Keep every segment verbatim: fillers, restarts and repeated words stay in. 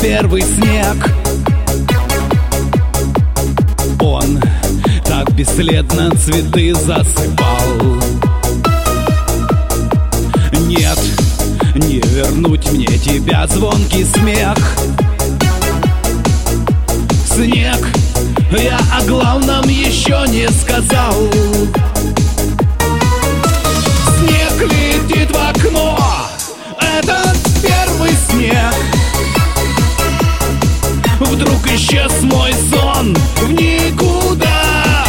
первый снег. Он так бесследно цветы засыпал. Нет, не вернуть мне тебя, звонкий смех. Снег, я о главном еще не сказал. Снег летит в окно, этот первый снег. Вдруг исчез мой сон в никуда.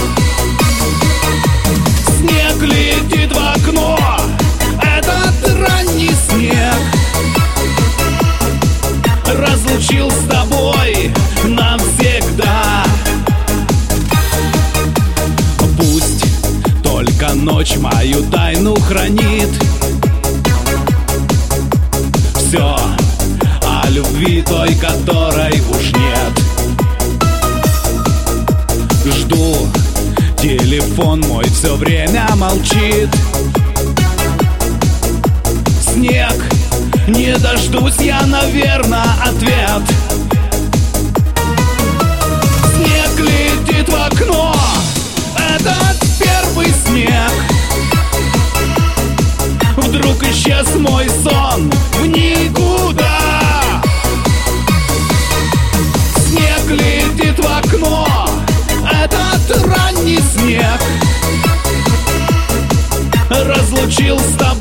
Снег летит в окно, этот ранний снег. Разлучил с тобой навсегда. Пусть только ночь мою тайну хранит. Все о любви той, которой уж нет. Жду, телефон мой все время молчит. Снег, не дождусь я, наверное, ответ. Снег летит в окно, этот первый снег. Вдруг исчез мой сон в никуда. Снег летит в окно, этот ранний снег. Разлучил с тобой